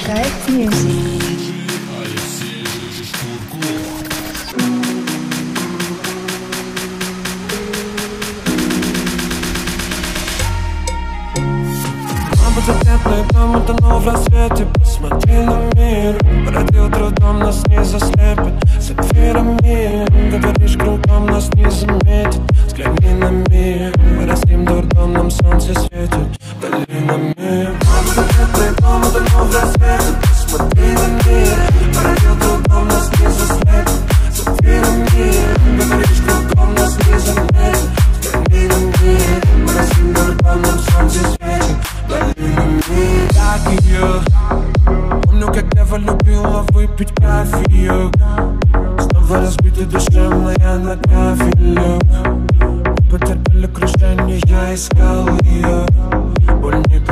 Kite Music. Запретные дома тону в рассвете. Посмотри на мир, породил трудом, нас не заслепит. Сапфирами, говоришь кругом, нас не заметит. Взгляни на мир, мы растим дурдом, нам солнце светит долинами. Запретные дома тону в рассвете. Посмотри на мир, породил трудом, нас не заслепит. Сапфирами, говоришь кругом, нас не заметит. Взгляни на мир, мы растим дурдом, нам солнце светит. Как ее помню, как Ева любила выпить кофеек. Снова разбитой душевная на кафеле. Мы потерпели крушение, я искал ее. Боль не